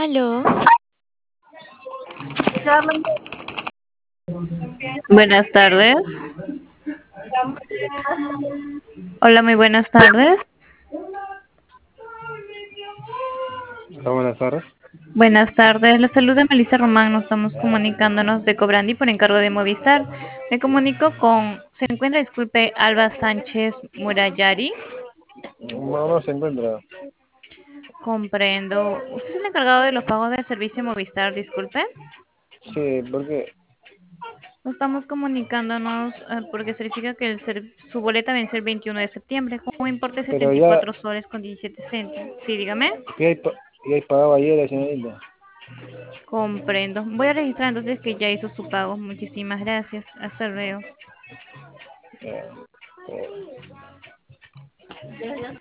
Aló, Buenas tardes. Hola, muy buenas tardes. Hola, buenas tardes. Buenas tardes. La saluda Melissa Román. Nos estamos comunicándonos de Cobrandi por encargo de Movistar. Me comunico con, se encuentra, disculpe, Alba Sánchez Murayari. No, no se encuentra. Comprendo. ¿Usted es el encargado de los pagos del servicio Movistar? Disculpe. Sí, porque, Nos estamos comunicándonos porque certifica que su boleta vence el 21 de septiembre con un importe de pero 74 soles con 17 céntimos. Sí, dígame. ya he pagado ayer, señorita. Comprendo. Voy a registrar entonces que ya hizo su pago. Muchísimas gracias. Hasta luego. Eh, eh,